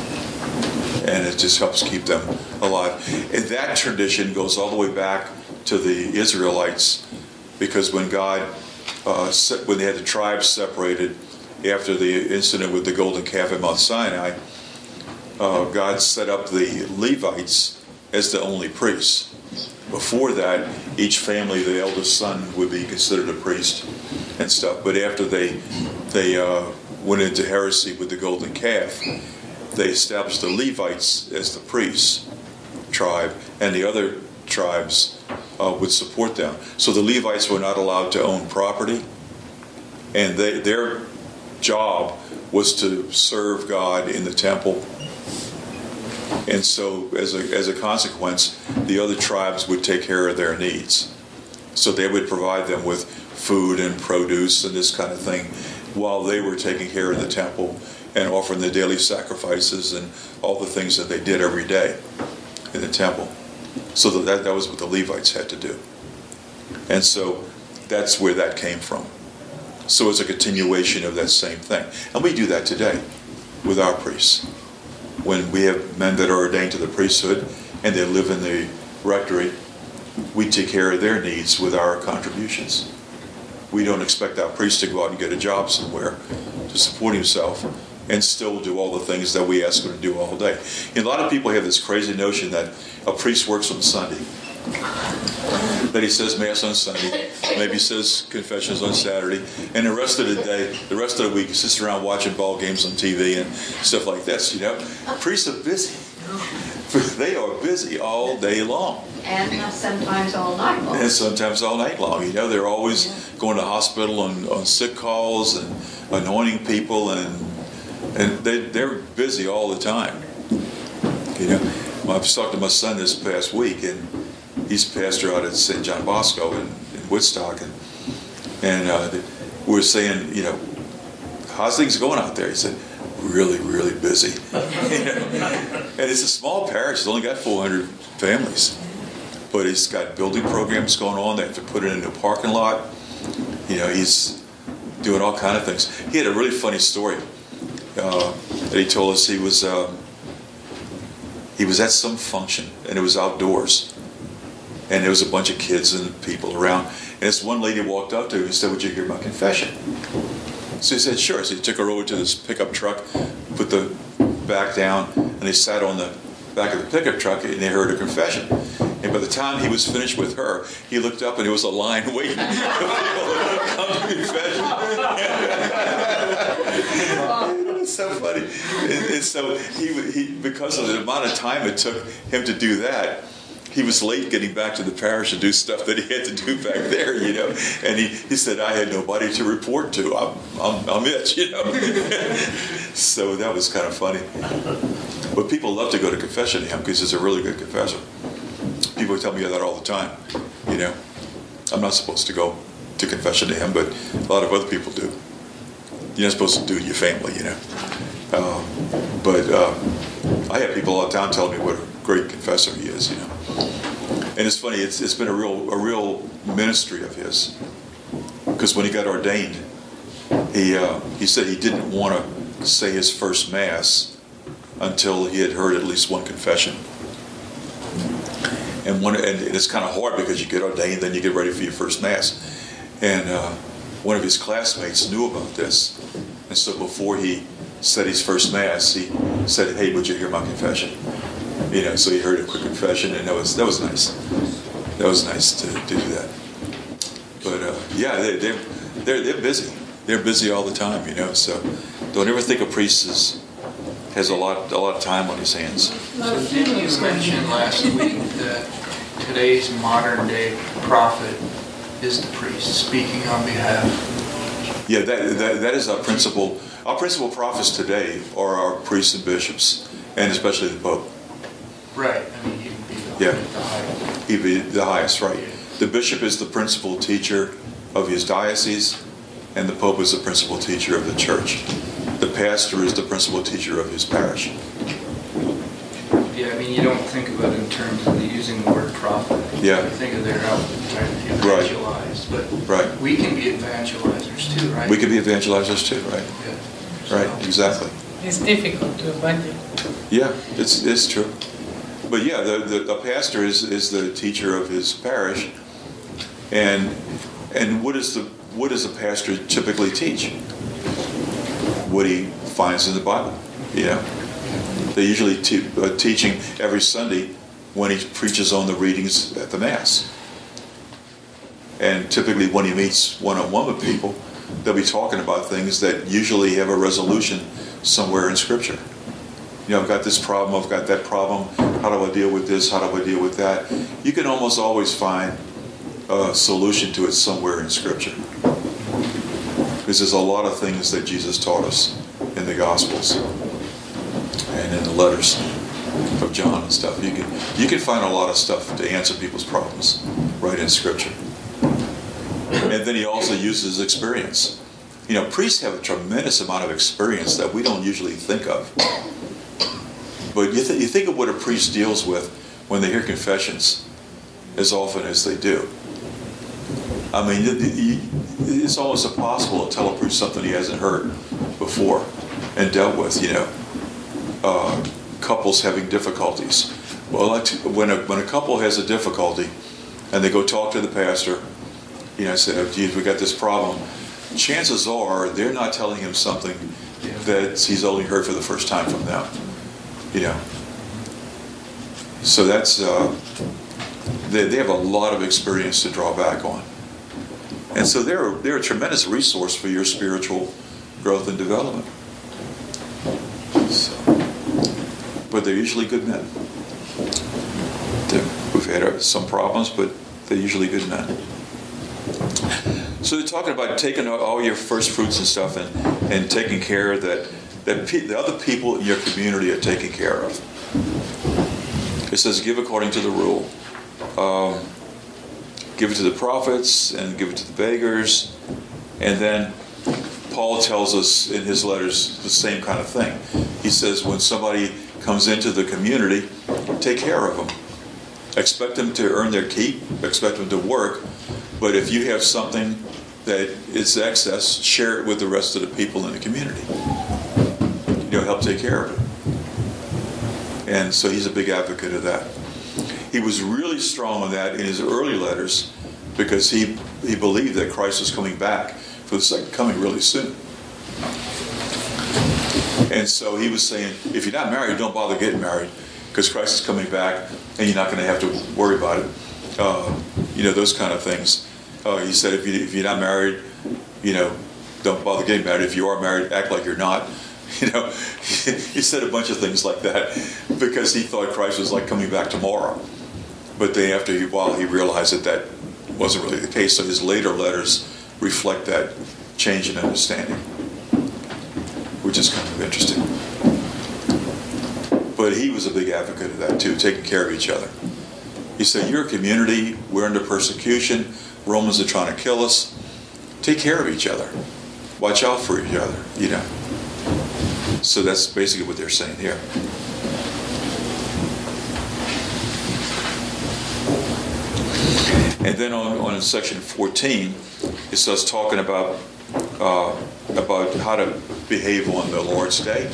And it just helps keep them alive. And that tradition goes all the way back to the Israelites, because when God, when they had the tribes separated after the incident with the golden calf at Mount Sinai, God set up the Levites as the only priests. Before that, each family, the eldest son would be considered a priest and stuff. But after they went into heresy with the golden calf, they established the Levites as the priests tribe, and the other tribes would support them. So the Levites were not allowed to own property, and their job was to serve God in the temple. And so as a consequence, the other tribes would take care of their needs. So they would provide them with food and produce and this kind of thing while they were taking care of the temple and offering the daily sacrifices and all the things that they did every day in the temple. So that was what the Levites had to do. And so that's where that came from. So it's a continuation of that same thing. And we do that today with our priests. When we have men that are ordained to the priesthood and they live in the rectory, we take care of their needs with our contributions. We don't expect our priest to go out and get a job somewhere to support himself and still do all the things that we ask him to do all day. A lot of people have this crazy notion that a priest works on Sunday. That he says Mass on Sunday, maybe says confessions on Saturday, and the rest of the day, the rest of the week, he sits around watching ball games on TV and stuff like this, Priests are busy. They are busy all day long. And sometimes all night long. And sometimes all night long. They're always going to hospital on sick calls and anointing people, and they're busy all the time. I was talking to my son this past week, and he's pastor out at St. John Bosco in Woodstock, and we were saying, how's things going out there? He said, really, really busy. And it's a small parish. It's only got 400 families. But it's got building programs going on. They have to put in a new parking lot. He's doing all kind of things. He had a really funny story that he told us. He was at some function, and it was outdoors. And there was a bunch of kids and people around. And this one lady walked up to him and said, "Would you hear my confession?" So he said, "Sure." So he took her over to this pickup truck, put the back down, and they sat on the back of the pickup truck, and they heard her confession. And by the time he was finished with her, he looked up and there was a line waiting for people to come to confession. It's so funny. And so he, because of the amount of time it took him to do that, he was late getting back to the parish to do stuff that he had to do back there, And he said, "I had nobody to report to. I'm it, So that was kind of funny. But people love to go to confession to him because he's a really good confessor. People tell me that all the time, I'm not supposed to go to confession to him, but a lot of other people do. You're not supposed to do it in your family, But I have people all the time telling me what a great confessor he is, And it's funny, it's been a real ministry of his. Because when he got ordained, he said he didn't want to say his first Mass until he had heard at least one confession. And it's kind of hard because you get ordained, then you get ready for your first Mass. And one of his classmates knew about this. And so before he said his first Mass, he said, "Hey, would you hear my confession?" So he heard a quick confession, and that was nice. That was nice to do that. But they're busy. They're busy all the time, So don't ever think a priest has a lot of time on his hands. So didn't you mention last week that today's modern day prophet is the priest speaking on behalf? Yeah, that is our principal. Our principal prophets today are our priests and bishops, and especially the Pope. Right. I mean, he would be the highest. He'd be the highest, right. The bishop is the principal teacher of his diocese, and the Pope is the principal teacher of the church. The pastor is the principal teacher of his parish. Yeah, I mean, you don't think of it in terms of using the word prophet. Yeah. You think of they're out trying to evangelize. But we can be evangelizers too, right? We can be evangelizers too, right? Yeah. Right, exactly. It's difficult to evangelize. Yeah, it's true. But yeah, the pastor is the teacher of his parish, and what does the pastor typically teach? What he finds in the Bible, They usually teaching every Sunday when he preaches on the readings at the Mass. And typically when he meets one-on-one with people, they'll be talking about things that usually have a resolution somewhere in Scripture. I've got this problem, I've got that problem, how do I deal with this, how do I deal with that? You can almost always find a solution to it somewhere in Scripture. Because there's a lot of things that Jesus taught us in the Gospels and in the letters of John and stuff. You can find a lot of stuff to answer people's problems right in Scripture. And then he also uses experience. Priests have a tremendous amount of experience that we don't usually think of. But you think of what a priest deals with when they hear confessions as often as they do. I mean, it's almost impossible to tell a priest something he hasn't heard before and dealt with, couples having difficulties. Well, when a couple has a difficulty and they go talk to the pastor, say, "Oh, geez, we got this problem." Chances are they're not telling him something that he's only heard for the first time from them. So that's they have a lot of experience to draw back on, and so they're a tremendous resource for your spiritual growth and development. But they're usually good men. We've had some problems, but they're usually good men. So they're talking about taking all your first fruits and stuff and taking care that the other people in your community are taken care of. It says, give according to the rule. Give it to the prophets and give it to the beggars. And then Paul tells us in his letters the same kind of thing. He says when somebody comes into the community, take care of them. Expect them to earn their keep. Expect them to work. But if you have something that is excess, share it with the rest of the people in the community. Help take care of it. And so he's a big advocate of that. He was really strong on that in his early letters because he believed that Christ was coming back for the second coming really soon. And so he was saying, if you're not married, don't bother getting married because Christ is coming back and you're not going to have to worry about it. Those kind of things. He said, if you're not married, don't bother getting married. If you are married, act like you're not. He said a bunch of things like that because he thought Christ was like coming back tomorrow. But then after a while, he realized that wasn't really the case. So his later letters reflect that change in understanding, which is kind of interesting. But he was a big advocate of that too, taking care of each other. He said, you're a community, we're under persecution, Romans are trying to kill us. Take care of each other. Watch out for each other, So that's basically what they're saying here. And then on section 14, it starts talking about about how to behave on the Lord's Day.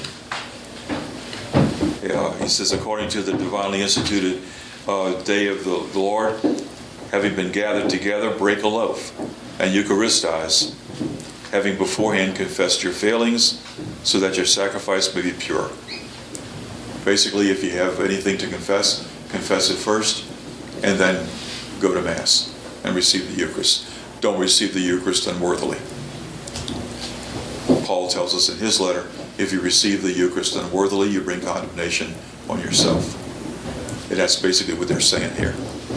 He says, according to the divinely instituted day of the Lord, having been gathered together, break a loaf and Eucharistize, having beforehand confessed your failings, so that your sacrifice may be pure. Basically, if you have anything to confess it first, and then go to Mass and receive the Eucharist. Don't receive the Eucharist unworthily. Paul tells us in his letter, if you receive the Eucharist unworthily, you bring condemnation on yourself. And that's basically what they're saying here.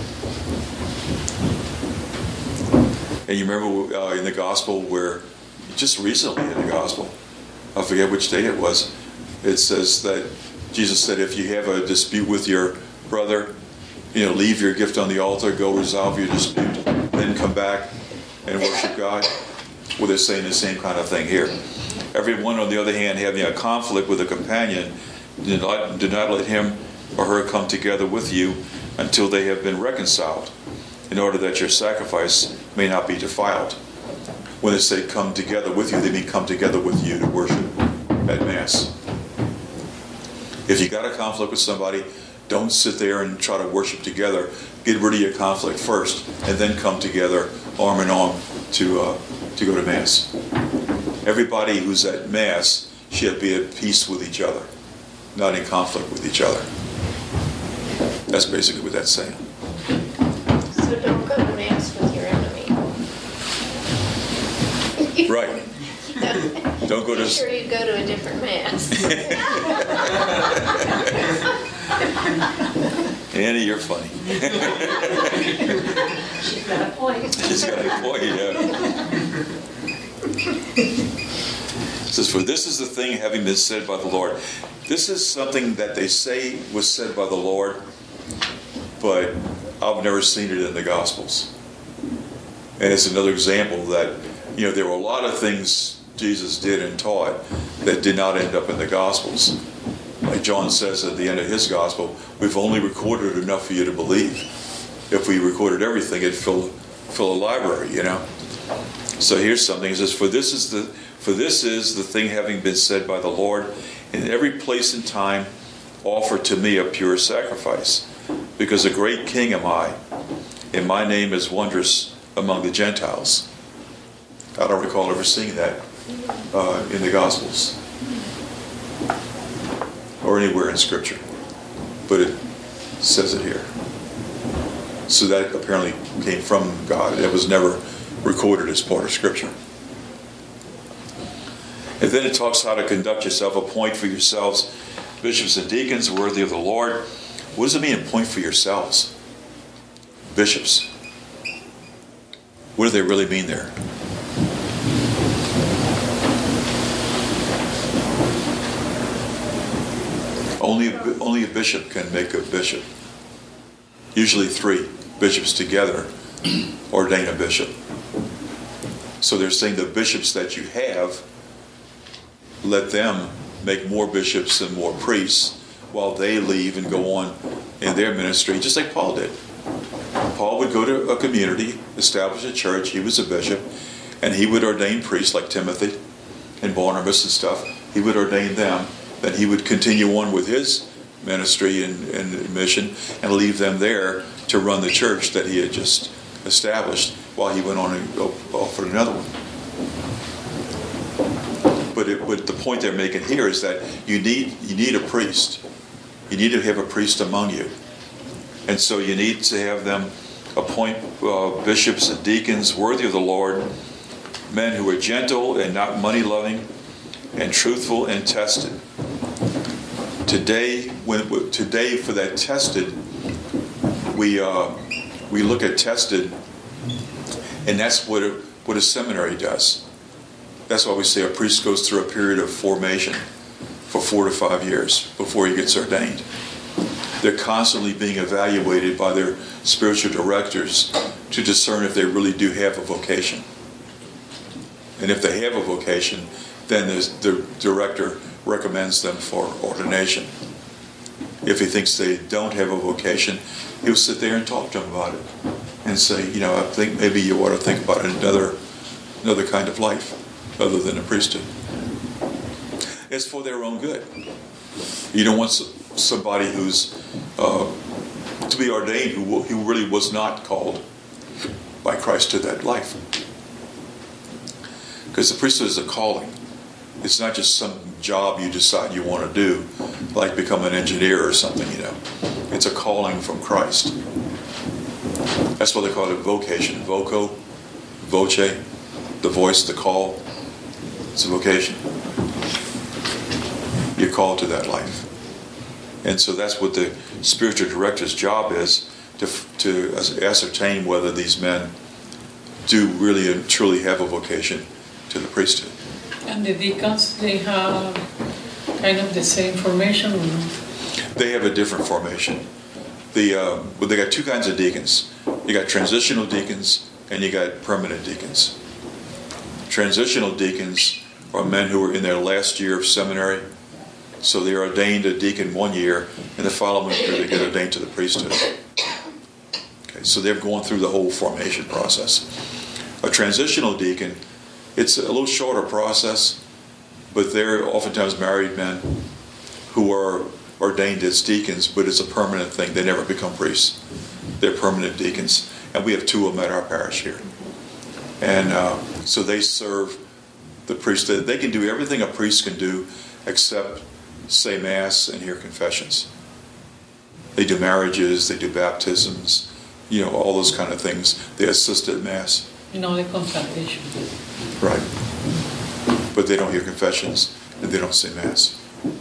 And you remember in the Gospel where, just recently in the Gospel, I forget which day it was, it says that Jesus said, if you have a dispute with your brother, leave your gift on the altar, go resolve your dispute, then come back and worship God. Well, they're saying the same kind of thing here. Everyone, on the other hand, having a conflict with a companion, do not let him or her come together with you until they have been reconciled, in order that your sacrifice may not be defiled. When they say come together with you, they mean come together with you to worship at Mass. If you got a conflict with somebody, don't sit there and try to worship together. Get rid of your conflict first, and then come together arm in arm to go to Mass. Everybody who's at Mass should be at peace with each other, not in conflict with each other. That's basically what that's saying. So don't go to Mass with your enemy. Right. Don't go to... Make sure you go to a different Mass. Annie, you're funny. She's got a point. She's got a point, yeah. It says, for this is the thing having been said by the Lord. This is something that they say was said by the Lord, but I've never seen it in the Gospels. And it's another example that, there were a lot of things Jesus did and taught that did not end up in the Gospels. Like John says at the end of his Gospel, we've only recorded enough for you to believe. If we recorded everything, it'd fill a library, So here's something. It says, For this is the thing having been said by the Lord, in every place and time offer to me a pure sacrifice, because a great king am I, and my name is wondrous among the Gentiles. I don't recall ever seeing that in the Gospels or anywhere in Scripture, but it says it here. So that apparently came from God. It was never recorded as part of Scripture. And then it talks how to conduct yourself. Appoint for yourselves bishops and deacons worthy of the Lord. What does it mean, appoint for yourselves? Bishops. What do they really mean there? Only a bishop can make a bishop. Usually 3 bishops together ordain a bishop. So they're saying the bishops that you have, let them make more bishops and more priests while they leave and go on in their ministry, just like Paul did. Paul would go to a community, establish a church, he was a bishop, and he would ordain priests like Timothy and Barnabas and stuff. He would ordain them, then he would continue on with his ministry and mission and leave them there to run the church that he had just established while he went on and offered another one. But the point they're making here is that you need a priest. You need to have a priest among you. And so you need to have them appoint bishops and deacons worthy of the Lord, men who are gentle and not money-loving, and truthful and tested. Today, for that tested, we look at tested, and that's what a seminary does. That's why we say a priest goes through a period of formation for 4 to 5 years before he gets ordained. They're constantly being evaluated by their spiritual directors to discern if they really do have a vocation. And if they have a vocation, then the director recommends them for ordination. If he thinks they don't have a vocation, he'll sit there and talk to them about it and say, I think maybe you ought to think about another kind of life. other than the priesthood. It's for their own good. You don't want somebody who's to be ordained who really was not called by Christ to that life. Because the priesthood is a calling. It's not just some job you decide you want to do, like become an engineer or something, It's a calling from Christ. That's why they call it vocation. Voco, voce, the voice, the call. It's a vocation. You're called to that life. And so that's what the spiritual director's job is, to ascertain whether these men do really and truly have a vocation to the priesthood. And the deacons, they have kind of the same formation? They have a different formation. They got two kinds of deacons. You got transitional deacons and you got permanent deacons. Transitional deacons are men who are in their last year of seminary. So they are ordained a deacon 1 year, and the following year they get ordained to the priesthood. Okay, so they're going through the whole formation process. A transitional deacon, it's a little shorter process, but they're oftentimes married men who are ordained as deacons, but it's a permanent thing. They never become priests. They're permanent deacons, and we have 2 of them at our parish here. And so they serve the priest. They can do everything a priest can do except say Mass and hear confessions. They do marriages, they do baptisms, all those kind of things. They assist at Mass. The confrontation. Right. But they don't hear confessions and they don't say Mass.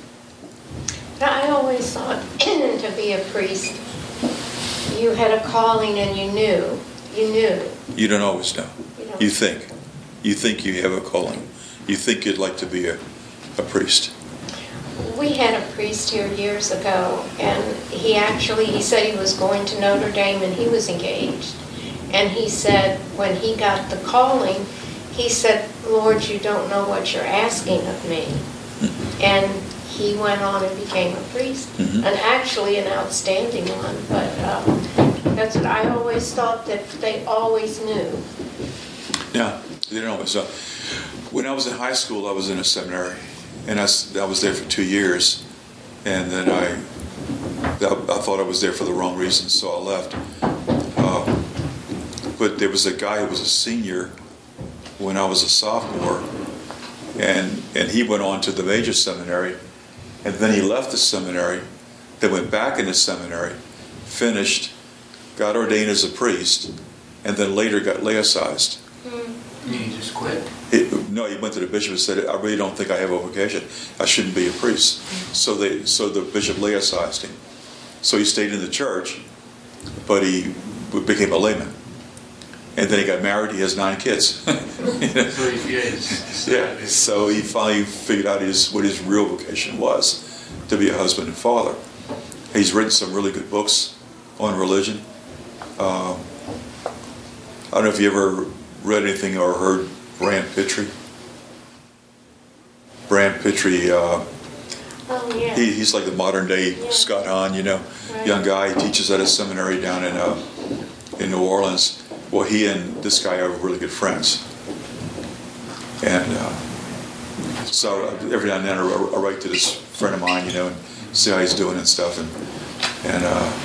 Now, I always thought to be a priest, you had a calling and you knew. You don't always know. You think. You think you have a calling. You think you'd like to be a priest. We had a priest here years ago, and he said he was going to Notre Dame, and he was engaged. And he said, when he got the calling, he said, Lord, you don't know what you're asking of me. And he went on and became a priest, and actually an outstanding one. But that's what I always thought, that they always knew. Yeah, they don't always know. When I was in high school, I was in a seminary. And I was there for 2 years, and then I thought I was there for the wrong reasons, so I left. But there was a guy who was a senior when I was a sophomore, and he went on to the major seminary, and then he left the seminary, then went back into seminary, finished, got ordained as a priest, and then later got laicized. He just quit? No, he went to the bishop and said, I really don't think I have a vocation. I shouldn't be a priest. So the bishop laicized him. So he stayed in the church, but he became a layman. And then he got married. He has 9 kids. So he finally figured out what his real vocation was, to be a husband and father. He's written some really good books on religion. I don't know if you ever read anything or heard Brand Pitre. Brand Pitre, he's like the modern day Scott Hahn, young guy. He teaches at a seminary down in New Orleans. Well, he and this guy are really good friends. And so every now and then I write to this friend of mine, and see how he's doing and stuff. And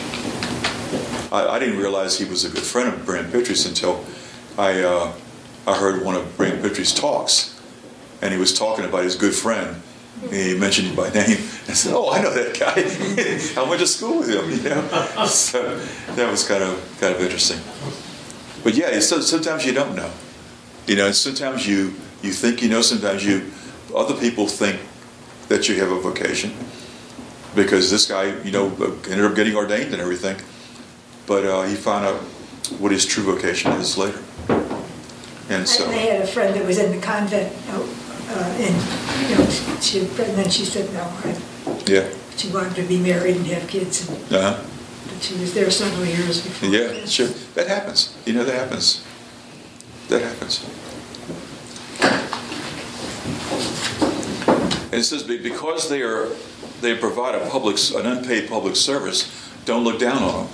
I didn't realize he was a good friend of Brand Pitre's until I heard one of Brand Pitre's talks, and he was talking about his good friend. And he mentioned him by name. I said, "Oh, I know that guy. I went to school with him." So that was kind of interesting. But yeah, sometimes you don't know. Sometimes you think you know. Sometimes other people think that you have a vocation, because this guy, ended up getting ordained and everything. But he found out what his true vocation is later. And so I had a friend that was in the convent, and then she said no. She wanted to be married and have kids. But she was there several years before. Yeah, sure. That happens. That happens. That happens. And it says because they provide an unpaid public service, don't look down on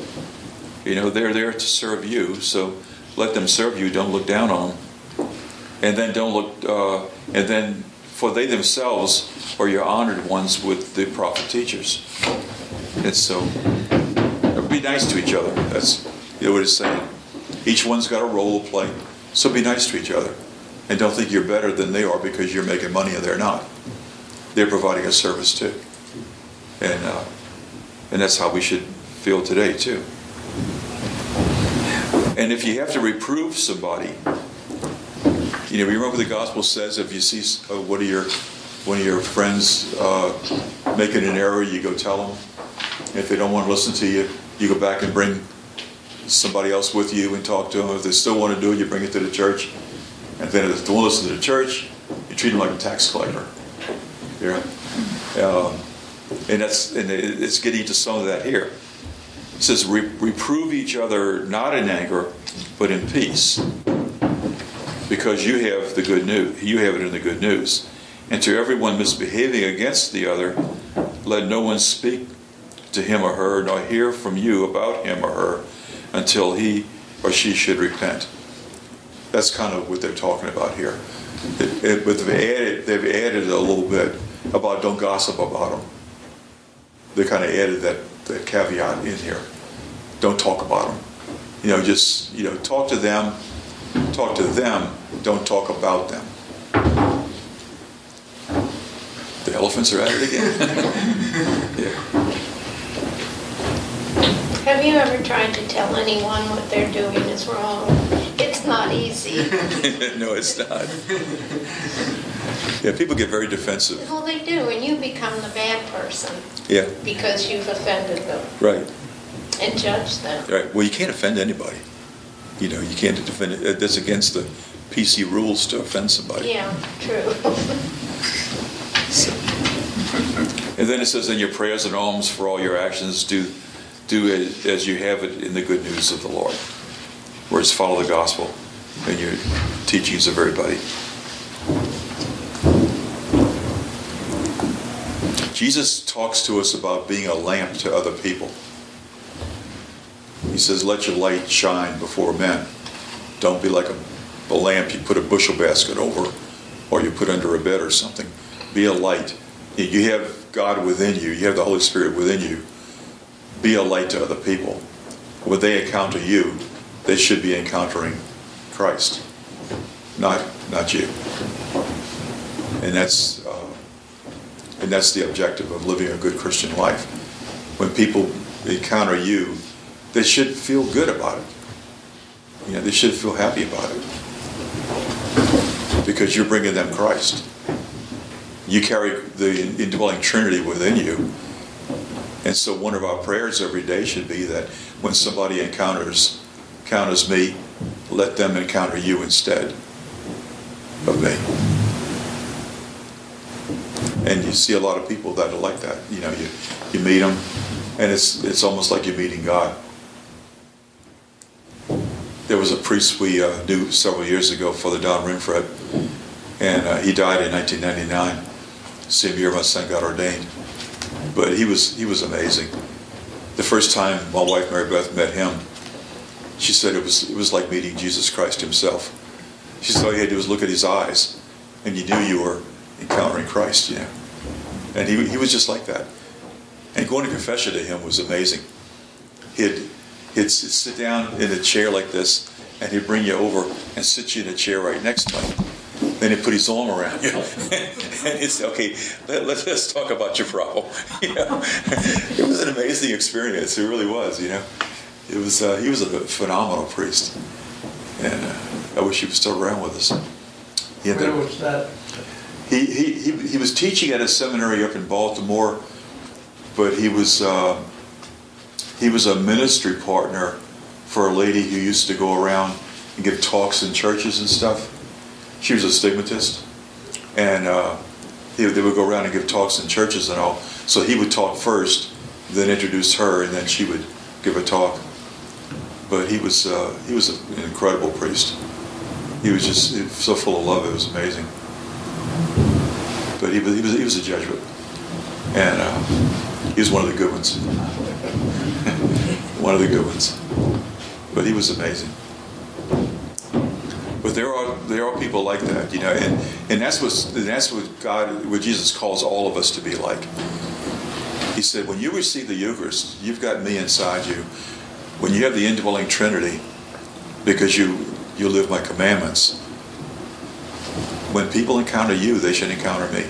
them. They're there to serve you, so let them serve you. Don't look down on them. And then don't look. And then, for they themselves are your honored ones with the prophet teachers. And so, be nice to each other. That's what it's saying. Each one's got a role to play. So be nice to each other. And don't think you're better than they are because you're making money and they're not. They're providing a service too. And that's how we should feel today too. And if you have to reprove somebody, remember the gospel says if you see one of your friends making an error, you go tell them. If they don't want to listen to you, you go back and bring somebody else with you and talk to them. If they still want to do it, you bring it to the church. And then if they won't listen to the church, you treat them like a tax collector. And it's getting to some of that here. It says, reprove each other not in anger, but in peace. Because you have the good news. You have it in the good news. And to everyone misbehaving against the other, let no one speak to him or her, nor hear from you about him or her, until he or she should repent. That's kind of what they're talking about here. But they've added a little bit about don't gossip about them. They kind of added that caveat in here. Don't talk about them. Just talk to them. Talk to them. Don't talk about them. The elephants are at it again. Yeah. Have you ever tried to tell anyone what they're doing is wrong? It's not easy. No, it's not. Yeah, people get very defensive. Well, they do, and you become the bad person. Yeah. Because you've offended them. Right. And judged them. Right. Well, you can't offend anybody. You can't defend it. That's against the PC rules to offend somebody. Yeah, true. So. And then it says, in your prayers and alms for all your actions, do as you have it in the good news of the Lord. Whereas follow the gospel and your teachings of everybody. Jesus talks to us about being a lamp to other people. He says, let your light shine before men. Don't be like a lamp you put a bushel basket over or you put under a bed or something. Be a light. You have God within you. You have the Holy Spirit within you. Be a light to other people. When they encounter you, they should be encountering Christ, not you. And that's the objective of living a good Christian life. When people encounter you, they should feel good about it. They should feel happy about it. Because you're bringing them Christ. You carry the indwelling Trinity within you. And so one of our prayers every day should be that when somebody encounters me, let them encounter you instead of me. And you see a lot of people that are like that. You meet them, and it's almost like you're meeting God. There was a priest we knew several years ago, Father Don Ringfred, and he died in 1999, same year my son got ordained. But he was amazing. The first time my wife Mary Beth met him, she said it was like meeting Jesus Christ himself. She said all you had to do was look at his eyes, and you knew you were encountering Christ. And he was just like that. And going to confession to him was amazing. He'd sit down in a chair like this, and he'd bring you over and sit you in a chair right next to him. Then he'd put his arm around you, and he'd say, "Okay, let's talk about your problem." It was an amazing experience. It really was. It was. He was a phenomenal priest, and I wish he was still around with us. Where was that? He was teaching at a seminary up in Baltimore, but he was a ministry partner for a lady who used to go around and give talks in churches and stuff. She was a stigmatist, and they would go around and give talks in churches and all. So he would talk first, then introduce her, and then she would give a talk. But he was an incredible priest. He was just so full of love. It was amazing. But he was a Jesuit, and he was one of the good ones. One of the good ones. But he was amazing. But there are people like that, you know, and that's what Jesus calls all of us to be like. He said, when you receive the Eucharist, you've got me inside you. When you have the indwelling Trinity, because you live my commandments, when people encounter you, they should encounter me.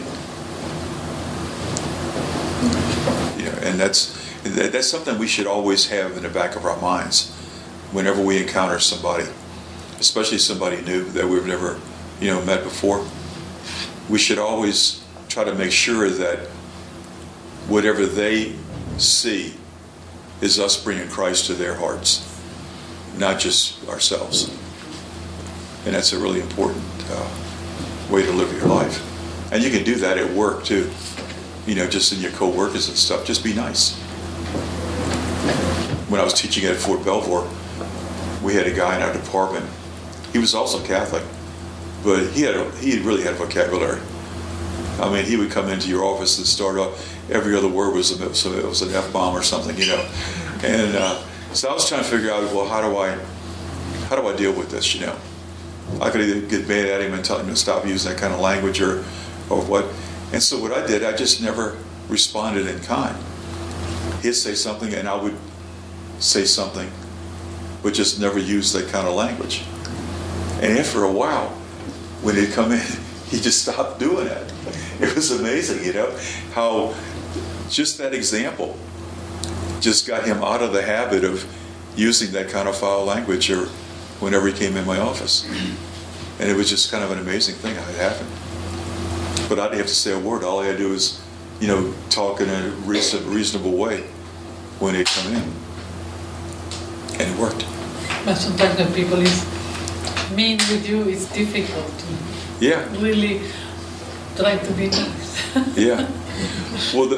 You know, and that's something we should always have in the back of our minds whenever we encounter somebody, especially somebody new that we've never, you know, met before. We should always try to make sure that whatever they see is us bringing Christ to their hearts, not just ourselves. And that's a really important way to live your life. And you can do that at work too. You know, just in your co-workers and stuff. Just be nice. When I was teaching at Fort Belvoir, we had a guy in our department. He was also Catholic, but he really had a vocabulary. I mean, he would come into your office and start off, every other word was an F-bomb or something, you know. And so I was trying to figure out, well, how do I deal with this, you know? I could either get mad at him and tell him to stop using that kind of language or what. And so what I did, I just never responded in kind. He'd say something and I would say something, but just never use that kind of language. And after a while, when he'd come in, he just stopped doing it. It was amazing, you know, how just that example just got him out of the habit of using that kind of foul language or whenever he came in my office. And it was just kind of an amazing thing how it happened. But I didn't have to say a word. All I had to do was, you know, talk in a reasonable way when he'd come in. And it worked. But sometimes when people is mean with you, it's difficult to really try to be nice. Yeah. Well,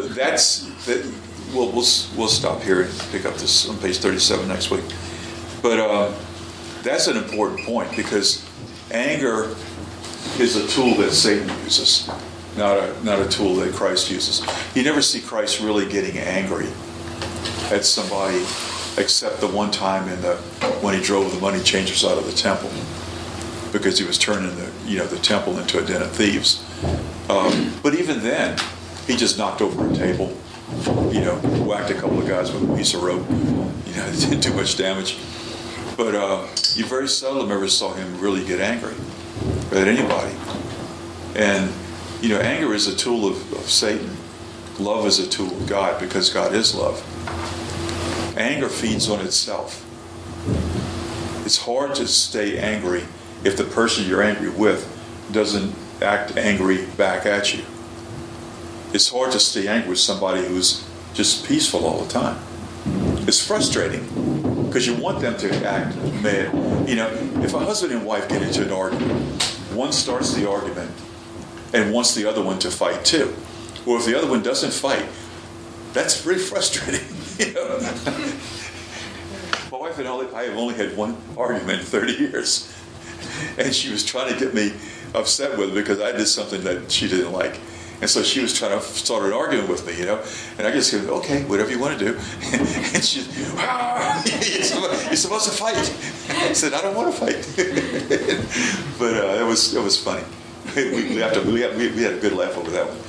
we'll stop here and pick up this on page 37 next week. But that's an important point, because anger is a tool that Satan uses, not a tool that Christ uses. You never see Christ really getting angry at somebody except the one time when he drove the money changers out of the temple, because he was turning the temple into a den of thieves. But even then, he just knocked over a table, you know, whacked a couple of guys with a piece of rope. You know, it didn't do much damage. But you very seldom ever saw him really get angry at anybody. And, you know, anger is a tool of Satan. Love is a tool of God, because God is love. Anger feeds on itself. It's hard to stay angry if the person you're angry with doesn't act angry back at you. It's hard to stay angry with somebody who's just peaceful all the time. It's frustrating, because you want them to act mad. You know, if a husband and wife get into an argument, one starts the argument and wants the other one to fight too. Or if the other one doesn't fight, that's pretty frustrating. You know? My wife and I have only had one argument in 30 years. And she was trying to get me upset with it because I did something that she didn't like. And so she was trying to start an argument with me, you know. And I just said, okay, whatever you want to do. And she's, you're supposed to fight. I said, I don't want to fight. But it was funny. We had a good laugh over that one.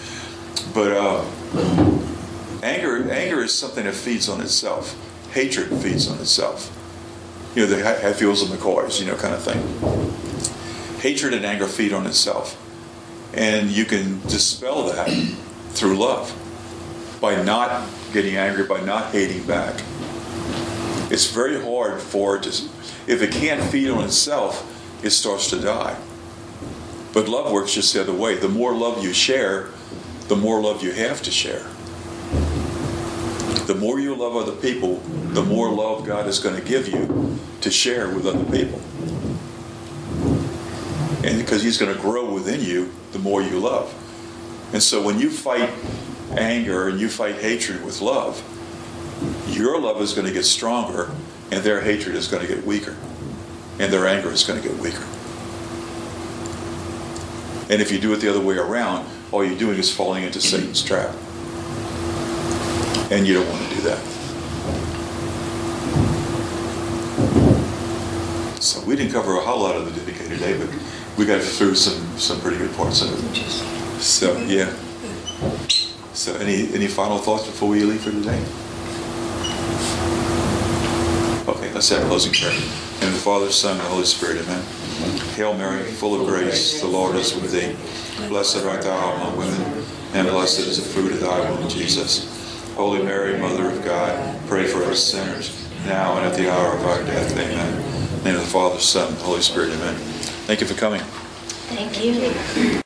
But anger is something that feeds on itself. Hatred feeds on itself. You know, the Hatfields and McCoys, you know, kind of thing. Hatred and anger feed on itself. And you can dispel that through love. By not getting angry, by not hating back. It's very hard for it to, if it can't feed on itself, it starts to die. But love works just the other way. The more love you share, the more love you have to share. The more you love other people, the more love God is going to give you to share with other people. And because He's going to grow within you, the more you love. And so when you fight anger and you fight hatred with love, your love is going to get stronger and their hatred is going to get weaker. And their anger is going to get weaker. And if you do it the other way around, all you're doing is falling into Satan's trap. And you don't want to do that. So we didn't cover a whole lot of the Didache today, but we got through some pretty good parts of it. So yeah. So any final thoughts before we leave for today? Okay, let's have a closing prayer. In the Father, Son, and the Holy Spirit, amen. Hail Mary, full of grace, the Lord is with thee. Blessed art thou among women, and blessed is the fruit of thy womb, Jesus. Holy Mary, Mother of God, pray for us sinners, now and at the hour of our death, amen. In the name of the Father, Son, and the Holy Spirit, amen. Thank you for coming. Thank you.